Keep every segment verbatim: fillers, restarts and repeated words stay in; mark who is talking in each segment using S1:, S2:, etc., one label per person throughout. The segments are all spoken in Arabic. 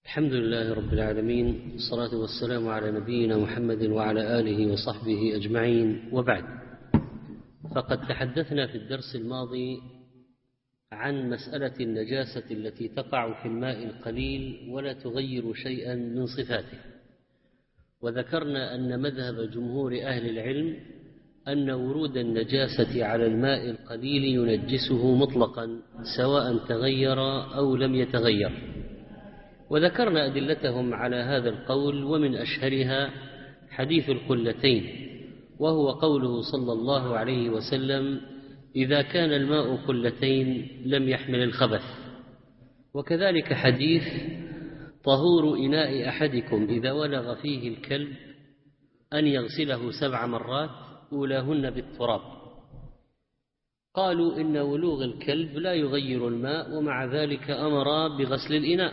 S1: الحمد لله رب العالمين، والصلاة والسلام على نبينا محمد وعلى آله وصحبه أجمعين، وبعد. فقد تحدثنا في الدرس الماضي عن مسألة النجاسة التي تقع في الماء القليل ولا تغير شيئا من صفاته، وذكرنا أن مذهب جمهور أهل العلم أن ورود النجاسة على الماء القليل ينجسه مطلقا سواء تغير أو لم يتغير، وذكرنا أدلتهم على هذا القول، ومن أشهرها حديث القلتين، وهو قوله صلى الله عليه وسلم: إذا كان الماء قلتين لم يحمل الخبث. وكذلك حديث طهور إناء أحدكم إذا ولغ فيه الكلب أن يغسله سبع مرات أولاهن بالتراب. قالوا إن ولوغ الكلب لا يغير الماء، ومع ذلك أمر بغسل الإناء.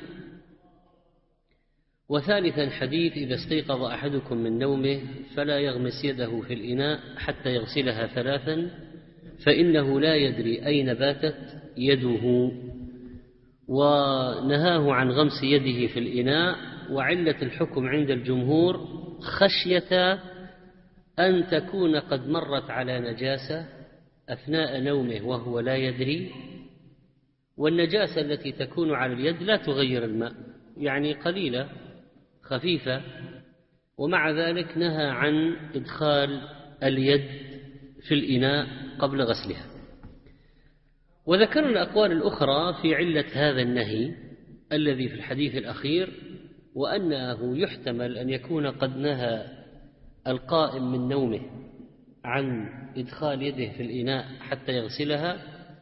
S1: وثالثا حديث: إذا استيقظ أحدكم من نومه فلا يغمس يده في الإناء حتى يغسلها ثلاثا فإنه لا يدري أين باتت يده، ونهاه عن غمس يده في الإناء. وعلة الحكم عند الجمهور خشية أن تكون قد مرت على نجاسة أثناء نومه وهو لا يدري، والنجاسة التي تكون على اليد لا تغير الماء، يعني قليلة خفيفة، ومع ذلك نهى عن إدخال اليد في الإناء قبل غسلها. وذكرنا الأقوال الأخرى في علة هذا النهي الذي في الحديث الأخير، وأنه يحتمل أن يكون قد نهى القائم من نومه عن إدخال يده في الإناء حتى يغسلها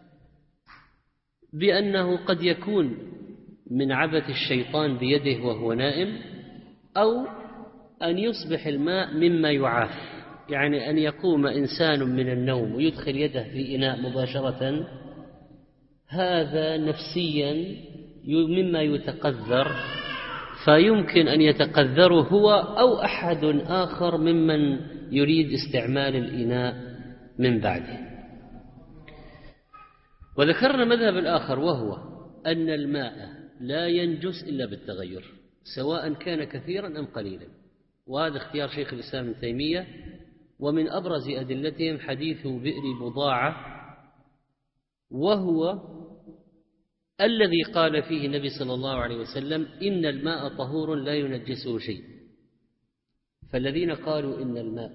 S1: بأنه قد يكون من عبث الشيطان بيده وهو نائم، أو أن يصبح الماء مما يعاف، يعني أن يقوم إنسان من النوم ويدخل يده في إناء مباشرة، هذا نفسيا مما يتقذر، فيمكن أن يتقذره هو أو أحد آخر ممن يريد استعمال الإناء من بعده. وذكرنا مذهب الآخر، وهو أن الماء لا ينجس إلا بالتغير سواء كان كثيرا أم قليلا، وهذا اختيار شيخ الإسلام ابن تيمية. ومن أبرز أدلتهم حديث بئر بضاعة، وهو الذي قال فيه النبي صلى الله عليه وسلم: إن الماء طهور لا ينجسه شيء. فالذين قالوا إن الماء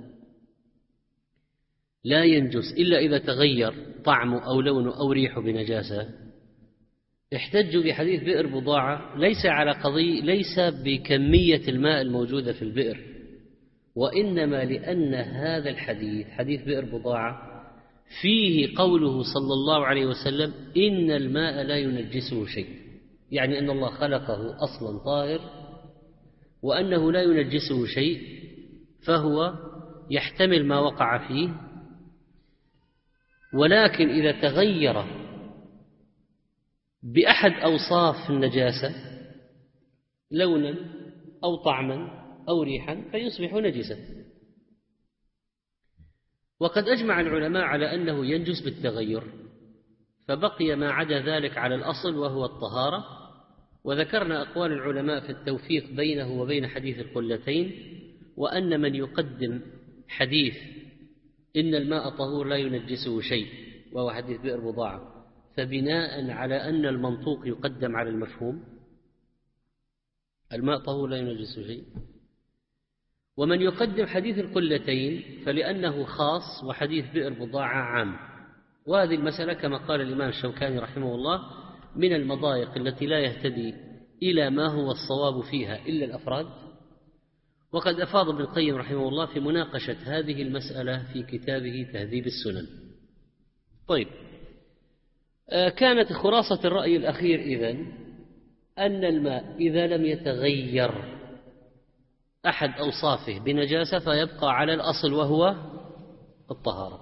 S1: لا ينجس إلا إذا تغير طعمه أو لونه أو ريحه بنجاسة، احتجوا بحديث بئر بضاعة ليس على قضية ليس بكمية الماء الموجودة في البئر، وإنما لأن هذا الحديث حديث بئر بضاعة فيه قوله صلى الله عليه وسلم: إن الماء لا ينجسه شيء، يعني أن الله خلقه أصلا طاهر وأنه لا ينجسه شيء، فهو يحتمل ما وقع فيه. ولكن إذا تغير بأحد أوصاف النجاسة لونا أو طعما أو ريحا فيصبح نجسا. وقد أجمع العلماء على أنه ينجس بالتغير، فبقي ما عدا ذلك على الأصل وهو الطهارة. وذكرنا أقوال العلماء في التوفيق بينه وبين حديث القلتين، وأن من يقدم حديث إن الماء طهور لا ينجسه شيء وهو حديث بئر بضاعة، فبناء على أن المنطوق يقدم على المفهوم، الماء طهور لا ينجسه شيء. ومن يقدم حديث القلتين فلأنه خاص وحديث بئر بضاعة عام. وهذه المسألة كما قال الإمام الشوكاني رحمه الله من المضايق التي لا يهتدي إلى ما هو الصواب فيها إلا الأفراد. وقد أفاض ابن القيم رحمه الله في مناقشة هذه المسألة في كتابه تهذيب السنن. طيب، كانت خلاصة الرأي الأخير إذن أن الماء إذا لم يتغير أحد أوصافه بنجاسة فيبقى على الأصل وهو الطهارة.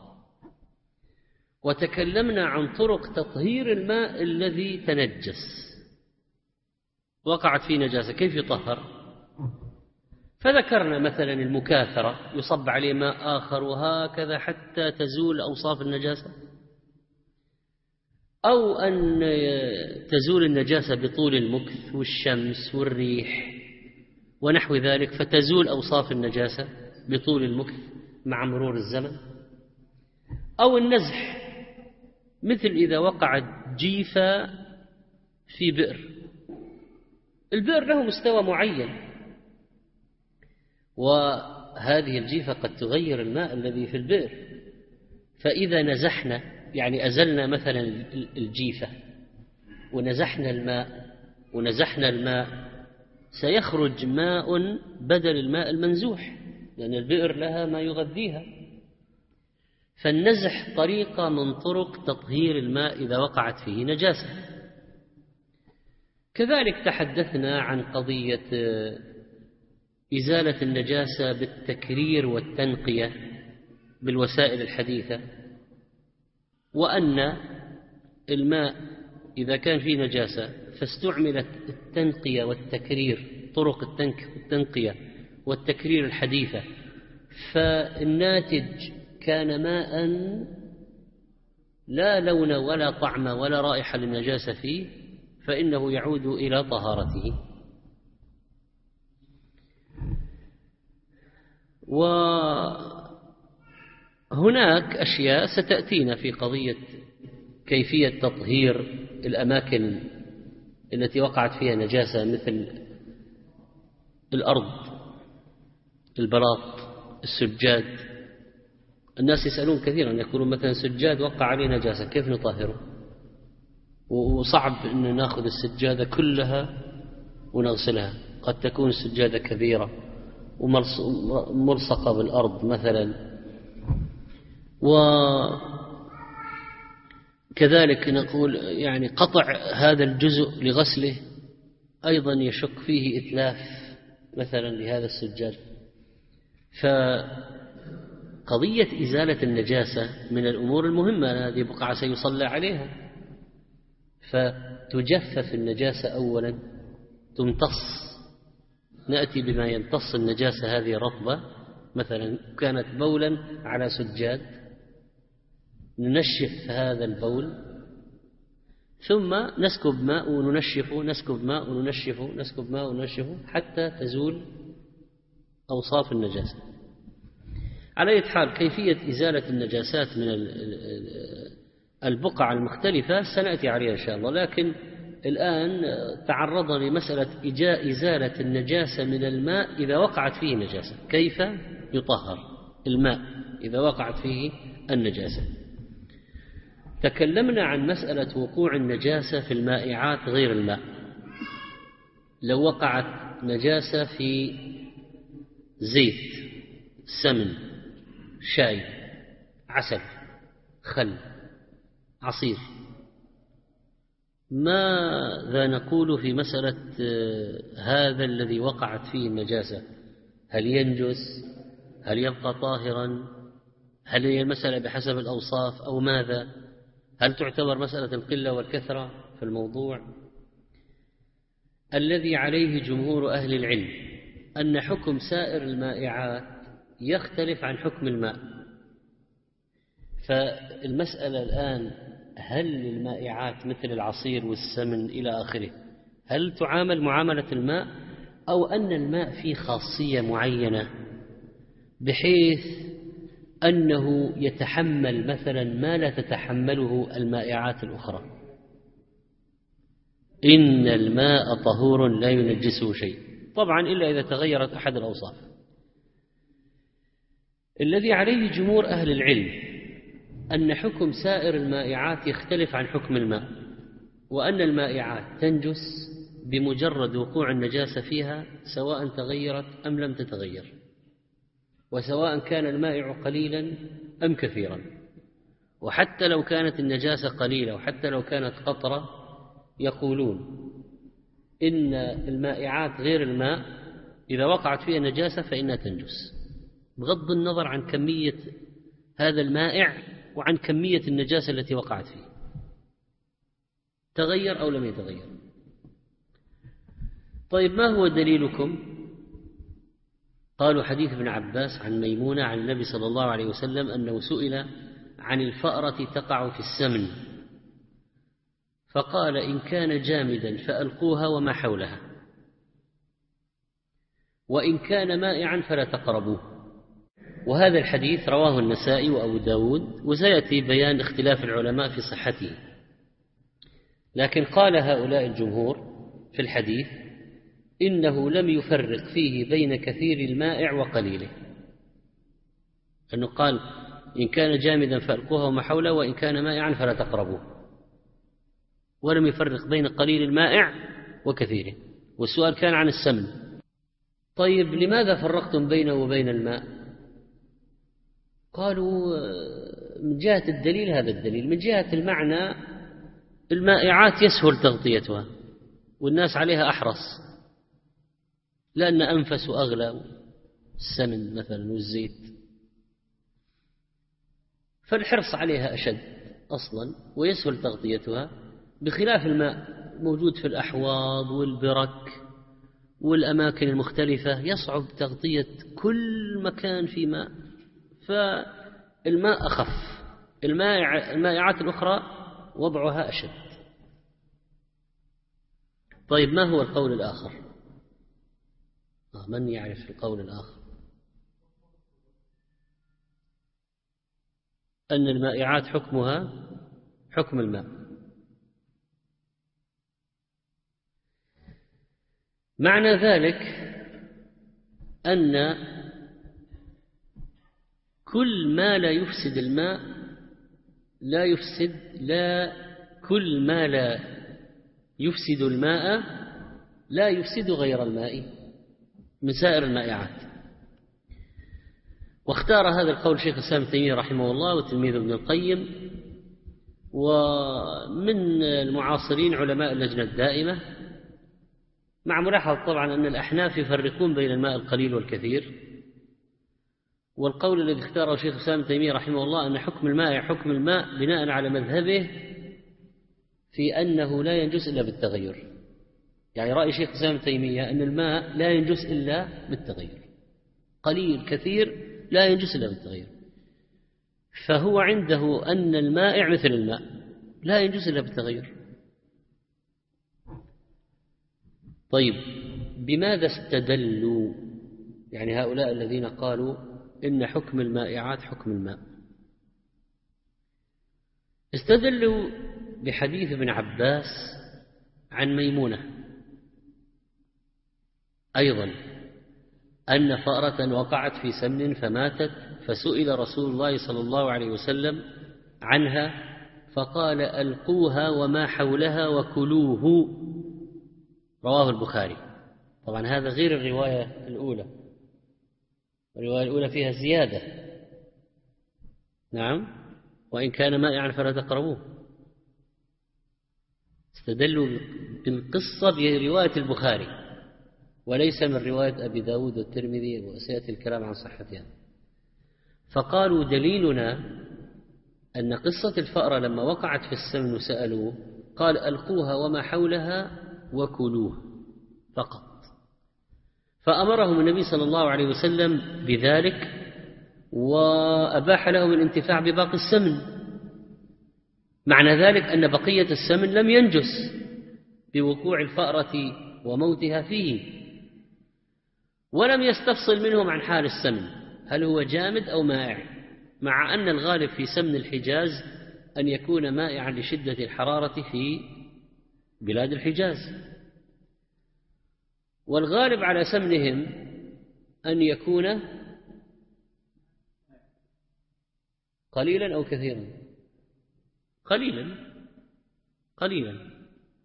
S1: وتكلمنا عن طرق تطهير الماء الذي تنجس وقعت فيه نجاسة، كيف يطهر؟ فذكرنا مثلا المكاثرة، يصب عليه ماء آخر وهكذا حتى تزول أوصاف النجاسة. أو أن تزول النجاسة بطول المكث والشمس والريح ونحو ذلك، فتزول أوصاف النجاسة بطول المكث مع مرور الزمن. أو النزح، مثل إذا وقعت جيفة في بئر، البئر له مستوى معين، وهذه الجيفة قد تغير الماء الذي في البئر، فإذا نزحنا يعني أزلنا مثلا الجيفة ونزحنا الماء ونزحنا الماء سيخرج ماء بدل الماء المنزوح، لأن البئر لها ما يغذيها. فالنزح طريقة من طرق تطهير الماء إذا وقعت فيه نجاسة. كذلك تحدثنا عن قضية إزالة النجاسة بالتكرير والتنقية بالوسائل الحديثة، وأن الماء إذا كان فيه نجاسة فاستعملت التنقية والتكرير، طرق التنقية والتكرير الحديثة، فالناتج كان ماء لا لون ولا طعم ولا رائحة للنجاسة فيه، فإنه يعود إلى طهارته. وهناك أشياء ستأتينا في قضية كيفية تطهير الأماكن التي وقعت فيها نجاسة، مثل الأرض، البلاط، السجاد. الناس يسألون كثيرا، يقولون مثلا سجاد وقع عليه نجاسة كيف نطهره؟ وصعب أن نأخذ السجادة كلها ونغسلها، قد تكون السجادة كبيرة وملصقة بالأرض مثلا. وكذلك نقول يعني قطع هذا الجزء لغسله أيضا يشك فيه إتلاف مثلا لهذا السجاد. فقضية إزالة النجاسة من الأمور المهمة، هذه بقعة سيصلى عليها، فتجفف النجاسة أولا، تمتص، نأتي بما يمتص النجاسة هذه رطبة، مثلا كانت بولا على سجاد، ننشف هذا البول، ثم نسكب ماء وننشفه، نسكب ماء وننشفه، نسكب ماء وننشفه حتى تزول أوصاف النجاسة. على أي حال كيفية إزالة النجاسات من البقع المختلفة سنأتي عليها إن شاء الله، لكن الآن تعرضنا لمسألة إزالة النجاسة من الماء إذا وقعت فيه نجاسة، كيف يطهر الماء إذا وقعت فيه النجاسة. تكلمنا عن مسألة وقوع النجاسة في المائعات غير الماء. لو وقعت نجاسة في زيت، سمن، شاي، عسل، خل، عصير، ماذا نقول في مسألة هذا الذي وقعت فيه النجاسة؟ هل ينجس؟ هل يبقى طاهرا؟ هل هي المسألة بحسب الأوصاف أو ماذا؟ هل تعتبر مسألة القلة والكثرة في الموضوع؟ الذي عليه جمهور أهل العلم أن حكم سائر المائعات يختلف عن حكم الماء. فالمسألة الآن هل المائعات مثل العصير والسمن إلى آخره هل تعامل معاملة الماء، أو أن الماء فيه خاصية معينة بحيث أنه يتحمل مثلا ما لا تتحمله المائعات الأخرى؟ إن الماء طهور لا ينجسه شيء، طبعا إلا إذا تغيرت أحد الأوصاف. الذي عليه جمهور أهل العلم أن حكم سائر المائعات يختلف عن حكم الماء، وأن المائعات تنجس بمجرد وقوع النجاسة فيها سواء تغيرت أم لم تتغير، وسواء كان المائع قليلا أم كثيرا. وحتى لو كانت النجاسة قليلة وحتى لو كانت قطرة، يقولون إن المائعات غير الماء إذا وقعت فيها نجاسة فإنها تنجس، بغض النظر عن كمية هذا المائع وعن كمية النجاسة التي وقعت فيه، تغير أو لم يتغير. طيب ما هو دليلكم؟ قالوا حديث ابن عباس عن ميمونة عن النبي صلى الله عليه وسلم أنه سئل عن الفأرة تقع في السمن فقال إن كان جامدا فألقوها وما حولها، وإن كان مائعا فلا تقربوه. وهذا الحديث رواه النسائي وأبو داود، وسيأتي بيان اختلاف العلماء في صحته. لكن قال هؤلاء الجمهور في الحديث إنه لم يفرق فيه بين كثير المائع وقليله، أنه قال إن كان جامدا فألقوها وما حوله، وإن كان مائعا فلا تقربوه، ولم يفرق بين قليل المائع وكثيره. والسؤال كان عن السمن. طيب لماذا فرقتم بينه وبين الماء؟ قالوا من جهة الدليل هذا الدليل، من جهة المعنى المائعات يسهل تغطيتها والناس عليها أحرص، لأن أنفس أغلى، السمن مثلا والزيت، فالحرص عليها أشد أصلا ويسهل تغطيتها، بخلاف الماء موجود في الأحواض والبرك والأماكن المختلفة، يصعب تغطية كل مكان في ماء، فالماء أخف. المائعات الأخرى وضعها أشد. طيب ما هو القول الآخر؟ من يعرف القول الآخر؟ أن المائعات حكمها حكم الماء. معنى ذلك أن كل ما لا يفسد الماء لا يفسد لا كل ما لا يفسد الماء لا يفسد غير الماء من سائر المائعات. واختار هذا القول شيخ الإسلام ابن تيمية رحمه الله وتلميذ ابن القيم، ومن المعاصرين علماء اللجنة الدائمة، مع ملاحظة طبعا أن الأحناف يفرقون بين الماء القليل والكثير. والقول الذي اختاره شيخ الإسلام ابن تيمية رحمه الله أن حكم الماء حكم الماء بناء على مذهبه في أنه لا ينجس إلا بالتغير. يعني رأي شيخ الإسلام ابن تيمية أن الماء لا ينجس إلا بالتغير، قليل كثير لا ينجس إلا بالتغير. فهو عنده أن المائع مثل الماء لا ينجس إلا بالتغير. طيب بماذا استدلوا؟ يعني هؤلاء الذين قالوا إن حكم المائعات حكم الماء، استدلوا بحديث ابن عباس عن ميمونة أيضا أن فأرة وقعت في سمن فماتت، فسئل رسول الله صلى الله عليه وسلم عنها فقال ألقوها وما حولها وكلوه، رواه البخاري. طبعا هذا غير الرواية الأولى، الرواية الأولى فيها زيادة، نعم، وإن كان مائعا فلا تقربوه. استدلوا بالقصة برواية البخاري وليس من رواية أبي داود والترمذي، وسيأتي الكلام عن صحتها. فقالوا دليلنا أن قصة الفأرة لما وقعت في السمن وسألوه قال ألقوها وما حولها وكلوه فقط، فأمرهم النبي صلى الله عليه وسلم بذلك وأباح لهم الانتفاع بباقي السمن. معنى ذلك أن بقية السمن لم ينجس بوقوع الفأرة وموتها فيه، ولم يستفصل منهم عن حال السمن هل هو جامد أو مائع، مع أن الغالب في سمن الحجاز أن يكون مائعا لشدة الحرارة في بلاد الحجاز، والغالب على سمنهم أن يكون قليلا أو كثيرا، قليلا قليلا.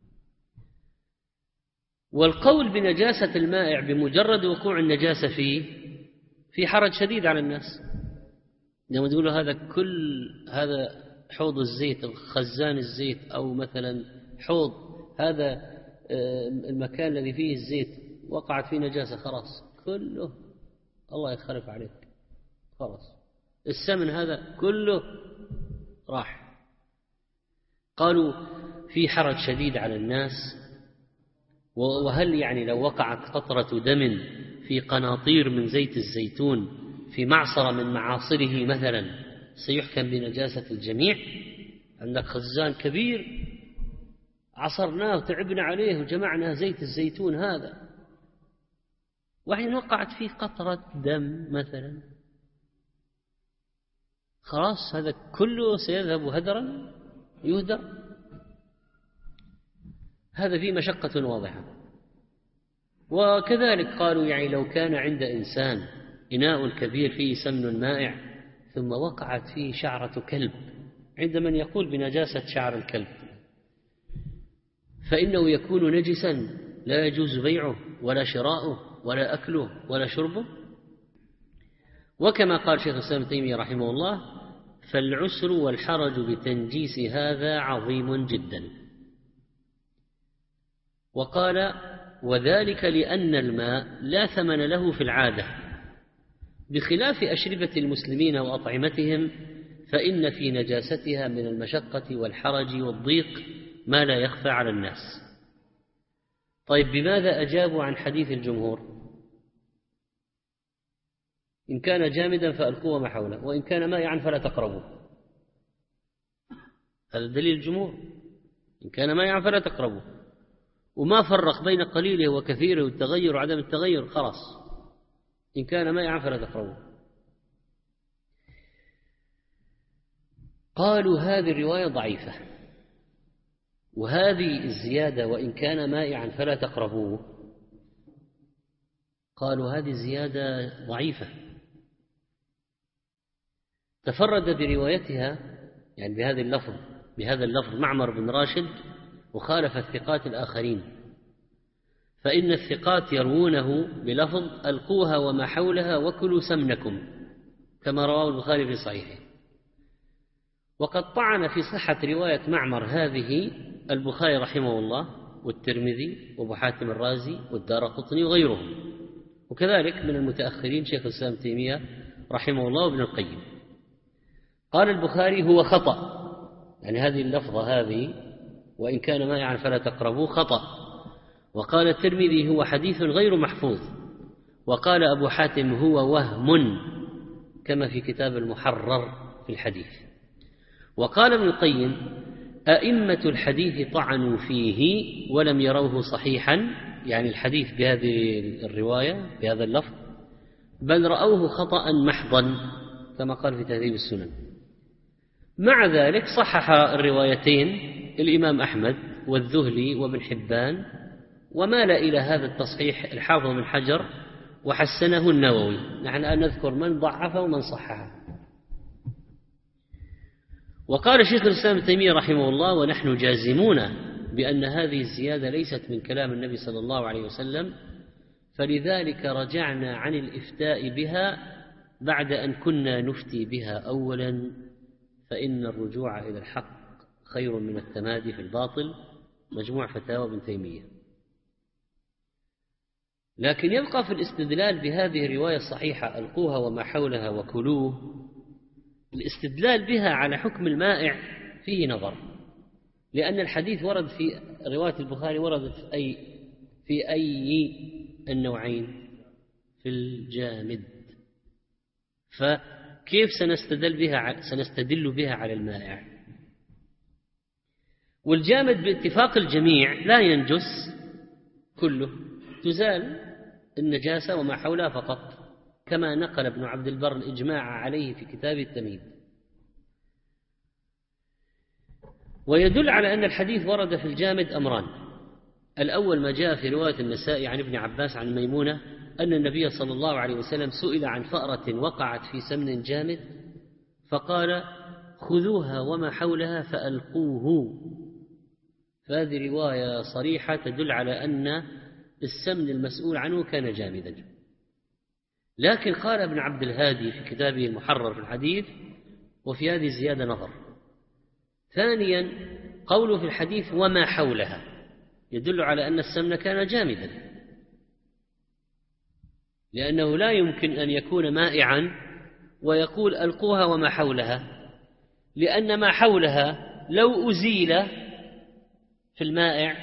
S1: والقول بنجاسة المائع بمجرد وقوع النجاسة فيه في حرج شديد على الناس. لما تقولوا هذا كل هذا حوض الزيت أو خزان الزيت أو مثلا حوض هذا المكان الذي فيه الزيت وقعت فيه نجاسة، خلاص كله الله يخرف عليك، خلاص السمن هذا كله راح. قالوا في حرج شديد على الناس، وهل يعني لو وقعت قطرة دم في قناطير من زيت الزيتون في معصرة من معاصره مثلا سيحكم بنجاسة الجميع؟ عندك خزان كبير عصرناه وتعبنا عليه وجمعنا زيت الزيتون هذا، وحين وقعت فيه قطرة دم مثلا، خلاص هذا كله سيذهب هدرا يهدر. هذا فيه مشقة واضحة. وكذلك قالوا يعني لو كان عند إنسان إناء كبير فيه سمن مائع ثم وقعت فيه شعرة كلب، عند من يقول بنجاسة شعر الكلب، فإنه يكون نجسا لا يجوز بيعه ولا شراؤه ولا أكله ولا شربه. وكما قال شيخ الإسلام ابن تيمية رحمه الله: فالعسر والحرج بتنجيس هذا عظيم جدا. وقال: وذلك لأن الماء لا ثمن له في العادة، بخلاف أشربة المسلمين وأطعمتهم، فإن في نجاستها من المشقة والحرج والضيق ما لا يخفى على الناس. طيب، بماذا أجابوا عن حديث الجمهور؟ إن كان جامدا فألقوه ما حوله، وإن كان مائعا فلا تقربوه. هذا دليل الجمهور، إن كان مائعا فلا تقربوه، وما فرق بين قليله وكثيره والتغير وعدم التغير، خلاص إن كان مائعا فلا تقربوه. قالوا هذه الرواية ضعيفة، وهذه الزيادة وإن كان مائعا فلا تقربوه، قالوا هذه الزيادة ضعيفة، تفرد بروايتها يعني بهذا اللفظ بهذا اللفظ معمر بن راشد، وخالف الثقات الآخرين، فإن الثقات يروونه بلفظ: ألقوها وما حولها وكلوا سمنكم، كما رواه البخاري في صحيحه. وقد طعن في صحة رواية معمر هذه البخاري رحمه الله والترمذي وابو حاتم الرازي والدارقطني وغيرهم، وكذلك من المتأخرين شيخ الإسلام ابن تيمية رحمه الله وابن القيم. قال البخاري: هو خطأ، يعني هذه اللفظة هذه وإن كان مائعا فلا تقربوه خطأ. وقال الترمذي: هو حديث غير محفوظ. وقال أبو حاتم: هو وهم، كما في كتاب المحرر في الحديث. وقال ابن القيم: أئمة الحديث طعنوا فيه ولم يروه صحيحا، يعني الحديث بهذه الرواية بهذا اللفظ، بل رأوه خطأ محضا، كما قال في تهذيب السنن. مع ذلك صحح الروايتين الإمام أحمد والذهلي وابن حبان، ومال إلى هذا التصحيح الحافظ بن حجر وحسنه النووي. نحن الآن نذكر من ضعفه ومن صححه. وقال شيخ الإسلام ابن تيمية رحمه الله: ونحن جازمون بأن هذه الزيادة ليست من كلام النبي صلى الله عليه وسلم، فلذلك رجعنا عن الإفتاء بها بعد أن كنا نفتي بها أولا، فإن الرجوع إلى الحق خير من التمادي في الباطل. مجموع فتاوى ابن تيمية. لكن يبقى في الاستدلال بهذه الرواية الصحيحة: ألقوها وما حولها وكلوه، الاستدلال بها على حكم المائع فيه نظر، لأن الحديث ورد في رواية البخاري وردت في أي في أي النوعين؟ في الجامد. فكيف سنستدل بها سنستدل بها على المائع؟ والجامد باتفاق الجميع لا ينجس كله، تزال النجاسة وما حولها فقط، كما نقل ابن عبد البر الإجماع عليه في كتاب التمهيد. ويدل على أن الحديث ورد في الجامد أمران: الأول ما جاء في رواية النسائي عن ابن عباس عن ميمونة أن النبي صلى الله عليه وسلم سئل عن فأرة وقعت في سمن جامد فقال: خذوها وما حولها فألقوه. فهذه رواية صريحة تدل على أن السمن المسؤول عنه كان جامدا. لكن قال ابن عبد الهادي في كتابه المحرر في الحديث: وفي هذه الزيادة نظر. ثانيا، قوله في الحديث وما حولها يدل على أن السمن كان جامدا، لأنه لا يمكن أن يكون مائعا ويقول ألقوها وما حولها، لأن ما حولها لو أزيل في المائع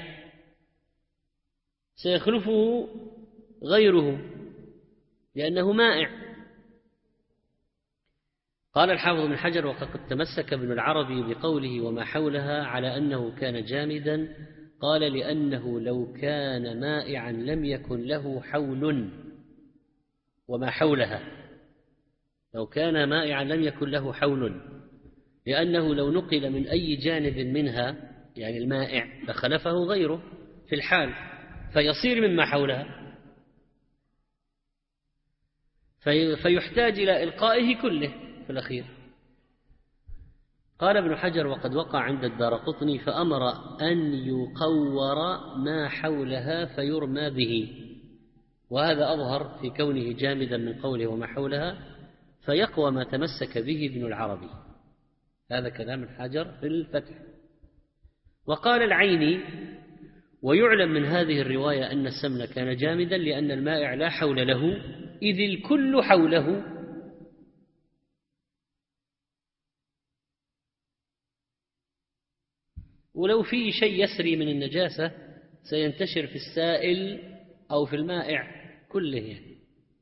S1: سيخلفه غيره لأنه مائع. قال الحافظ بن حجر: وقد تمسك ابن العربي بقوله وما حولها على أنه كان جامدا قال لأنه لو كان مائعا لم يكن له حول وما حولها، لو كان مائعا لم يكن له حول، لأنه لو نقل من أي جانب منها يعني المائع فخلفه غيره في الحال فيصير مما حولها، في فيحتاج إلى إلقائه كله في الأخير. قال ابن حجر: وقد وقع عند الدارقطني فأمر أن يقور ما حولها فيرمى به، وهذا أظهر في كونه جامدا من قوله وما حولها، فيقوى ما تمسك به ابن العربي. هذا كلام الحجر في الفتح. وقال العيني: ويعلم من هذه الرواية أن السمن كان جامدا لأن المائع لا حول له إذ الكل حوله، ولو في شيء يسري من النجاسة سينتشر في السائل أو في المائع كله يعني.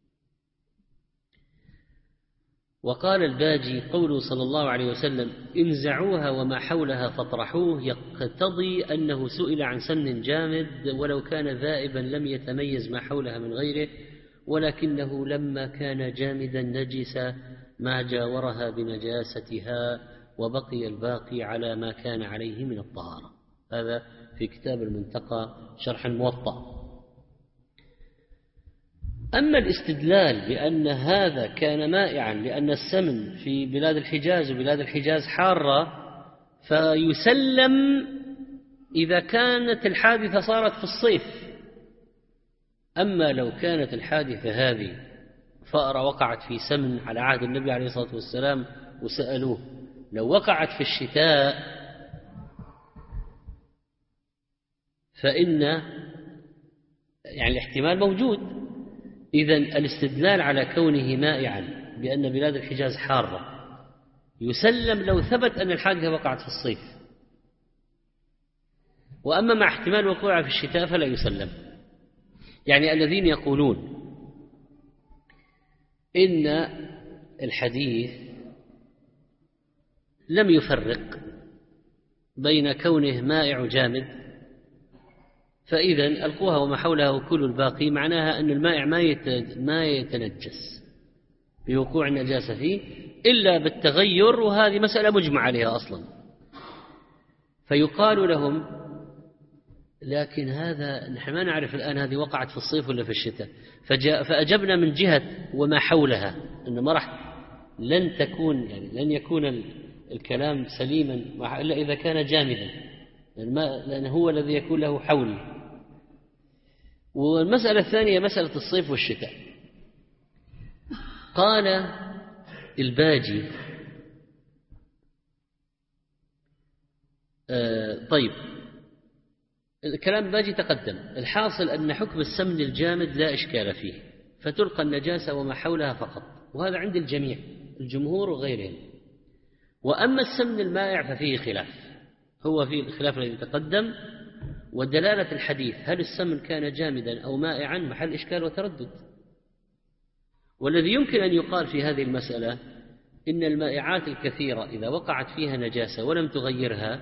S1: وقال الباجي: قوله صلى الله عليه وسلم انزعوها وما حولها فاطرحوه يقتضي أنه سئل عن سمن جامد ولو كان ذائبا لم يتميز ما حولها من غيره، ولكنه لما كان جامدا نجس ما جاورها بنجاستها وبقي الباقي على ما كان عليه من الطهارة. هذا في كتاب المنتقى شرح الموطأ. أما الاستدلال بأن هذا كان مائعا لأن السمن في بلاد الحجاز وبلاد الحجاز حارة فيسلم إذا كانت الحادثة صارت في الصيف. أما لو كانت الحادثة هذه فأرة وقعت في سمن على عهد النبي عليه الصلاة والسلام وسألوه، لو وقعت في الشتاء فإن يعني الاحتمال موجود. إذن الاستدلال على كونه مائعا بأن بلاد الحجاز حارة يسلم لو ثبت أن الحادثة وقعت في الصيف، وأما مع احتمال وقوعها في الشتاء فلا يسلم. يعني الذين يقولون إن الحديث لم يفرق بين كونه مائع جامد فإذا ألقوها وما حولها وكل الباقي، معناها أن المائع ما يتنجس بوقوع النجاسة فيه إلا بالتغير، وهذه مسألة مجمع عليها أصلا. فيقال لهم: لكن هذا نحن ما نعرف الآن هذه وقعت في الصيف ولا في الشتاء. فأجبنا من جهة وما حولها أنه ما راح لن تكون يعني لن يكون الكلام سليما إلا إذا كان جامدا، لأنه هو الذي يكون له حول. والمسألة الثانية مسألة الصيف والشتاء. قال الباجي: آه طيب الكلام الباجي تقدم. الحاصل أن حكم السمن الجامد لا إشكال فيه، فتلقى النجاسة وما حولها فقط، وهذا عند الجميع الجمهور وغيرهم. وأما السمن المائع ففيه خلاف، هو في الخلاف الذي تقدم. ودلالة الحديث هل السمن كان جامدا أو مائعا محل إشكال وتردد. والذي يمكن أن يقال في هذه المسألة إن المائعات الكثيرة إذا وقعت فيها نجاسة ولم تغيرها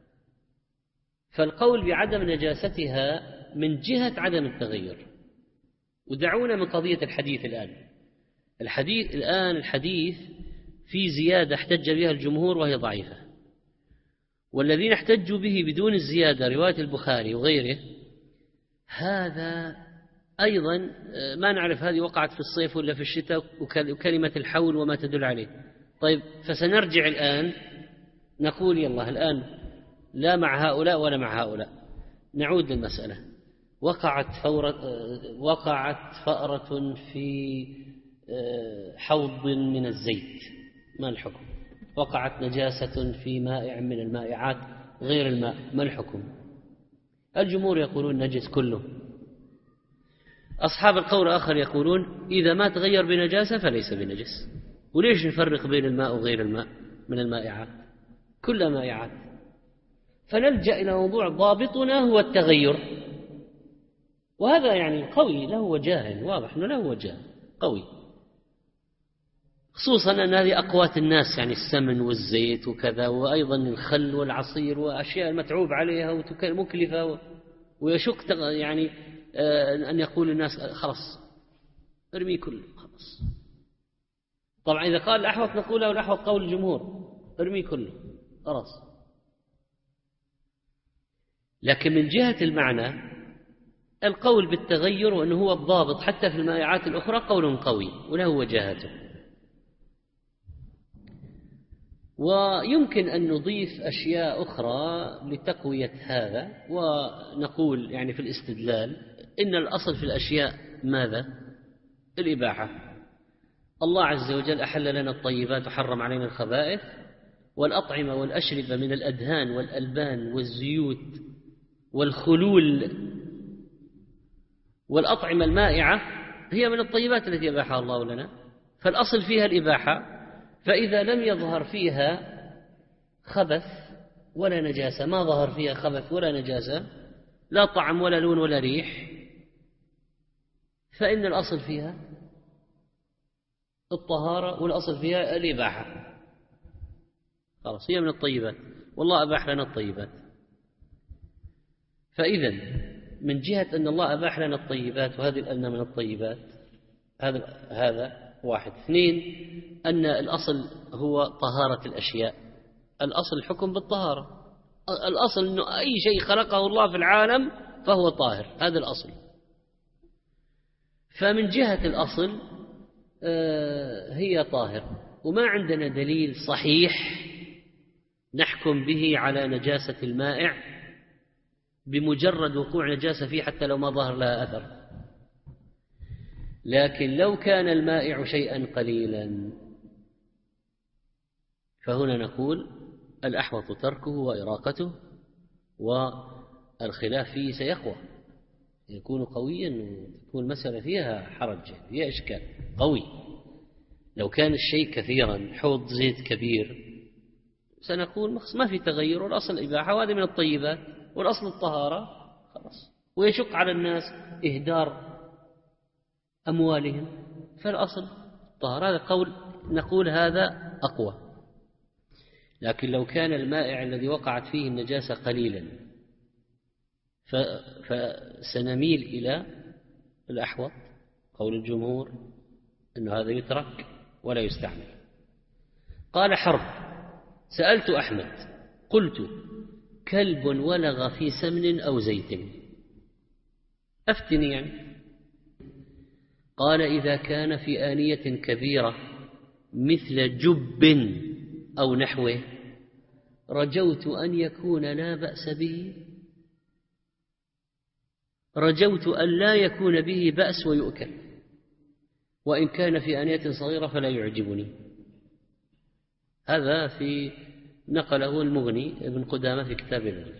S1: فالقول بعدم نجاستها من جهة عدم التغير. ودعونا من قضية الحديث الآن. الحديث الآن الحديث في زيادة احتج بها الجمهور وهي ضعيفة، والذين احتجوا به بدون الزيادة رواية البخاري وغيره، هذا أيضا ما نعرف هذه وقعت في الصيف ولا في الشتاء، وكلمة الحول وما تدل عليه. طيب فسنرجع الآن نقول يلا الآن لا مع هؤلاء ولا مع هؤلاء، نعود للمسألة. وقعت فورة وقعت فأرة في حوض من الزيت، ما الحكم؟ وقعت نجاسة في مائع من المائعات غير الماء، ما الحكم؟ الجمهور يقولون نجس كله. أصحاب القول آخر يقولون إذا ما تغير بنجاسة فليس بنجس. وليش نفرق بين الماء وغير الماء من المائعات؟ كلها مائعات. فنلجأ إلى موضوع ضابطنا هو التغير، وهذا يعني قوي له وجاه، واضح أنه له وجاه قوي. خصوصا أن هذه أقوات الناس، يعني السمن والزيت وكذا، وأيضا الخل والعصير وأشياء متعوب عليها ومكلفة، ويشك يعني أن يقول الناس خلاص ارمي كله خلاص. طبعا إذا قال الأحوط نقول له الأحوط قول الجمهور ارمي كله خلاص. لكن من جهة المعنى القول بالتغير وأنه هو الضابط حتى في المائعات الأخرى قول قوي وله وجاهته. ويمكن أن نضيف أشياء أخرى لتقوية هذا، ونقول يعني في الاستدلال إن الأصل في الأشياء ماذا؟ الإباحة. الله عز وجل أحل لنا الطيبات وحرم علينا الخبائث، والأطعمة والأشربة من الأدهان والألبان والزيوت والخلول والأطعمة المائعة هي من الطيبات التي أباحها الله لنا، فالأصل فيها الإباحة. فإذا لم يظهر فيها خبث ولا نجاسة، ما ظهر فيها خبث ولا نجاسة، لا طعم ولا لون ولا ريح، فإن الأصل فيها الطهارة والأصل فيها الإباحة. خلاص هي من الطيبات، والله أباح لنا الطيبات. فإذا من جهة أن الله أباح لنا الطيبات وهذه الألنا من الطيبات، هذا هذا واحد. اثنين، أن الأصل هو طهارة الأشياء، الأصل الحكم بالطهارة، الأصل أنه أي شيء خلقه الله في العالم فهو طاهر، هذا الأصل. فمن جهة الأصل هي طاهر، وما عندنا دليل صحيح نحكم به على نجاسة المائع بمجرد وقوع نجاسة فيه حتى لو ما ظهر لها أثر. لكن لو كان المائع شيئا قليلا فهنا نقول الأحوط تركه وإراقته، والخلاف فيه سيقوى، يكون قويا وتكون المسألة فيها حرج، فيها إشكال قوي. لو كان الشيء كثيرا، حوض زيت كبير، سنقول ما في تغير، والأصل الإباحة وهذه من الطيبات، والأصل الطهارة خلاص. ويشق على الناس إهدار أموالهم، فالأصل الطهارة. هذا قول نقول هذا أقوى. لكن لو كان المائع الذي وقعت فيه النجاسة قليلا فسنميل إلى الأحوط قول الجمهور أن هذا يترك ولا يستعمل. قال حرب: سألت أحمد قلت: كلب ولغ في سمن أو زيت أفتني يعني. قال: إذا كان في آنية كبيرة مثل جب أو نحوه رجوت أن يكون لا بأس به، رجوت أن لا يكون به بأس ويؤكل، وإن كان في آنية صغيرة فلا يعجبني. هذا في نقله المغني ابن قدامة في كتاب العلم.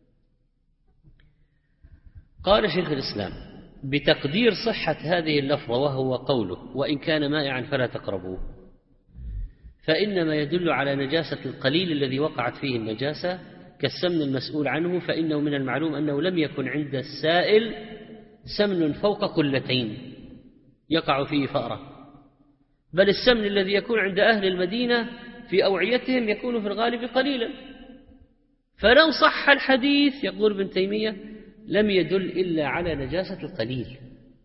S1: قال شيخ الإسلام: بتقدير صحة هذه اللفظة، وهو قوله: وإن كان مائعا فلا تقربوه، فإنما يدل على نجاسة القليل الذي وقعت فيه النجاسة كالسمن المسؤول عنه، فإنه من المعلوم أنه لم يكن عند السائل سمن فوق قلتين يقع فيه فأرة، بل السمن الذي يكون عند أهل المدينة في أوعيتهم يكون في الغالب قليلا. فلو صح الحديث، يقول ابن تيمية، لم يدل إلا على نجاسة القليل.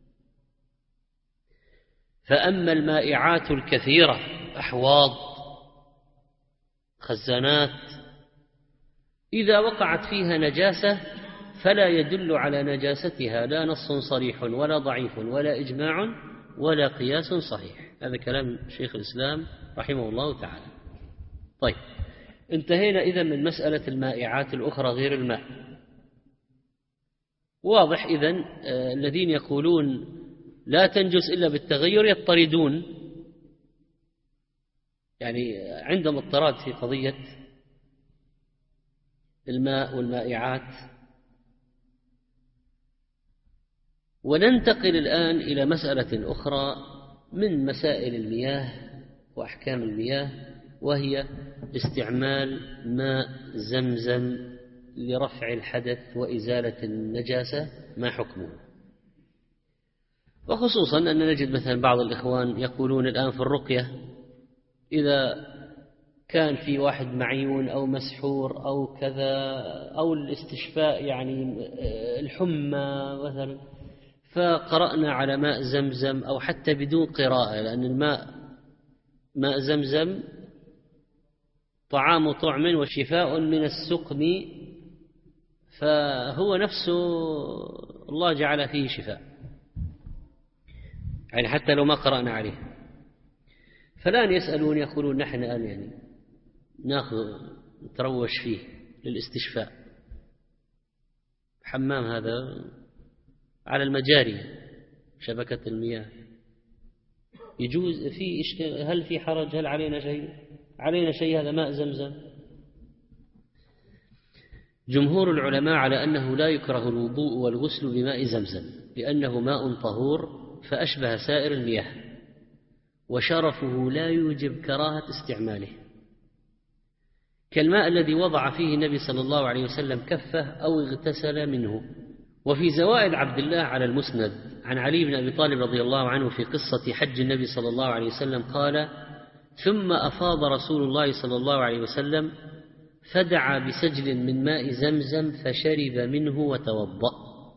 S1: فأما المائعات الكثيرة، أحواض، خزانات، إذا وقعت فيها نجاسة فلا يدل على نجاستها لا نص صريح ولا ضعيف ولا إجماع ولا قياس صحيح. هذا كلام شيخ الإسلام رحمه الله تعالى. طيب، انتهينا إذن من مسألة المائعات الأخرى غير الماء. واضح إذن آه الذين يقولون لا تنجس إلا بالتغير يضطردون، يعني عندهم اضطراد في قضية الماء والمائعات. وننتقل الآن إلى مسألة أخرى من مسائل المياه وأحكام المياه، وهي استعمال ماء زمزم لرفع الحدث وإزالة النجاسة، ما حكمه؟ وخصوصا أن نجد مثلا بعض الإخوان يقولون الآن في الرقية إذا كان في واحد معيون أو مسحور أو كذا، أو الاستشفاء يعني الحمى مثلا، فقرأنا على ماء زمزم، أو حتى بدون قراءة، لأن الماء ماء زمزم طعام طعم وشفاء من السقم، فهو نفسه الله جعل فيه شفاء، يعني حتى لو ما قرأنا عليه. فالآن يسألون يقولون نحن الآن يعني ناخذ نتروش فيه للاستشفاء، حمام هذا على المجاري شبكة المياه يجوز في إشكال؟ هل في حرج؟ هل علينا شيء؟ علينا شيء؟ هذا ماء زمزم. جمهور العلماء على أنه لا يكره الوضوء والغسل بماء زمزم، لأنه ماء طهور فأشبه سائر المياه، وشرفه لا يوجب كراهة استعماله، كالماء الذي وضع فيه النبي صلى الله عليه وسلم كفه أو اغتسل منه. وفي زوائد عبد الله على المسند عن علي بن أبي طالب رضي الله عنه في قصة حج النبي صلى الله عليه وسلم قال: ثم أفاض رسول الله صلى الله عليه وسلم فدعا بسجل من ماء زمزم فشرب منه وتوضأ.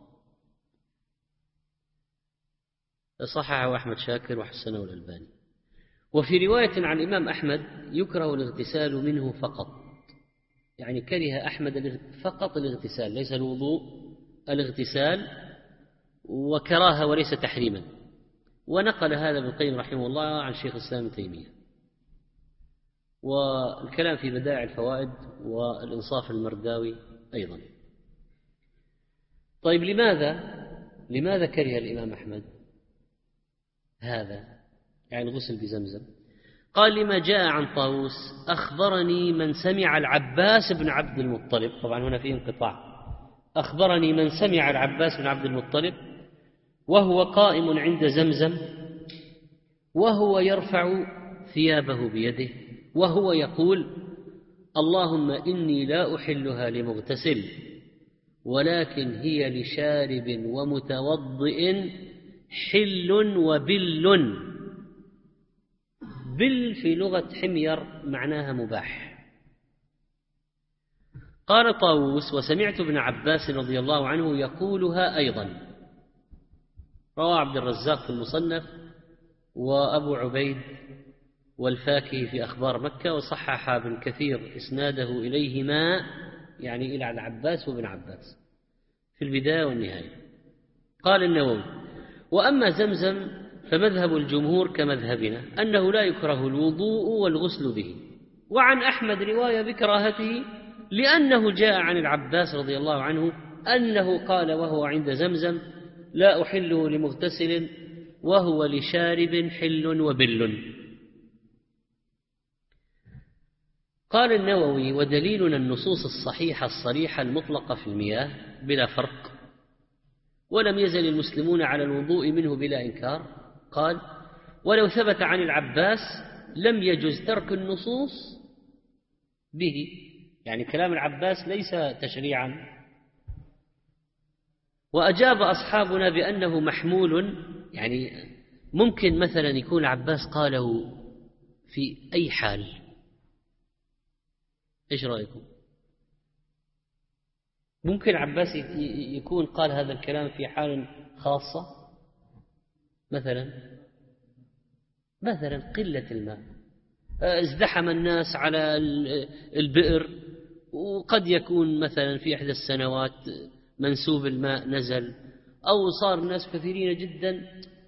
S1: صححه أحمد شاكر وحسنه الألباني. وفي رواية عن الإمام أحمد يكره الاغتسال منه فقط، يعني كره أحمد فقط الاغتسال، ليس الوضوء، الاغتسال، وكراهة وليس تحريما. ونقل هذا ابن القيم رحمه الله عن شيخ الإسلام ابن تيمية، والكلام في بدائع الفوائد والإنصاف المرداوي أيضا. طيب لماذا لماذا كره الإمام أحمد هذا، يعني الغسل بزمزم؟ قال: لما جاء عن طاووس أخبرني من سمع العباس بن عبد المطلب، طبعا هنا في انقطاع، أخبرني من سمع العباس بن عبد المطلب وهو قائم عند زمزم وهو يرفع ثيابه بيده وهو يقول: اللهم إني لا أحلها لمغتسل، ولكن هي لشارب ومتوضئ حل وبل. بل في لغة حمير معناها مباح. قال طاووس: وسمعت ابن عباس رضي الله عنه يقولها أيضا. رواه عبد الرزاق في المصنف، وأبو عبيد والفاكهي في أخبار مكة، وصحح ابن كثير إسناده إليهما، يعني إلى العباس وابن عباس في البداية والنهاية. قال النووي: وأما زمزم فمذهب الجمهور كمذهبنا أنه لا يكره الوضوء والغسل به، وعن أحمد رواية بكراهته، لأنه جاء عن العباس رضي الله عنه أنه قال وهو عند زمزم: لا أحله لمغتسل وهو لشارب حل وبل. قال النووي: ودليلنا النصوص الصحيحة الصريحة المطلقة في المياه بلا فرق، ولم يزل المسلمون على الوضوء منه بلا إنكار. قال: ولو ثبت عن العباس لم يجز ترك النصوص به، يعني كلام العباس ليس تشريعا. وأجاب أصحابنا بأنه محمول، يعني ممكن مثلا يكون العباس قاله في أي حال. إيش رأيكم؟ ممكن العباس يكون قال هذا الكلام في حال خاصة، مثلا مثلا قلة الماء، ازدحم الناس على البئر، وقد يكون مثلا في إحدى السنوات منسوب الماء نزل، أو صار الناس كثيرين جدا،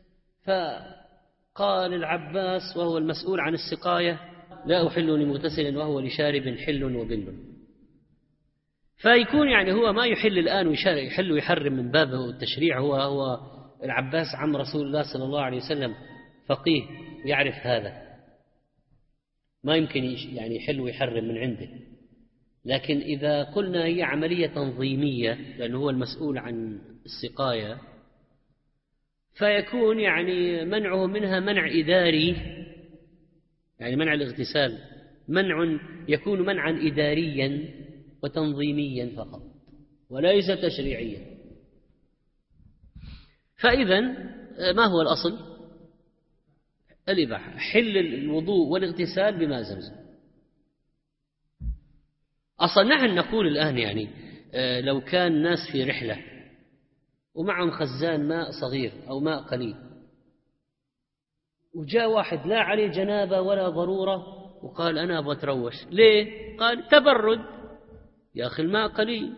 S1: فقال العباس وهو المسؤول عن السقاية: لا أحل لمغتسل وهو لشارب حل وبل. فيكون يعني هو ما يحل الآن ويحل ويحرم من بابه التشريع، هو هو العباس عم رسول الله صلى الله عليه وسلم، فقيه يعرف هذا، ما يمكن يعني يحل ويحرم من عنده. لكن إذا قلنا هي عملية تنظيمية لأنه هو المسؤول عن السقاية، فيكون يعني منعه منها منع إداري، يعني منع الاغتسال منع يكون منعا إداريا وتنظيميا فقط وليس تشريعيا. فإذا ما هو الأصل؟ الإباحة، حل الوضوء والاغتسال بماء زمزم. أصلا نحن نقول الآن يعني لو كان ناس في رحلة ومعهم خزان ماء صغير أو ماء قليل، وجاء واحد لا عليه جنابة ولا ضرورة وقال أنا أبغى أتروش، ليه؟ قال تبرد. يا أخي الماء قليل،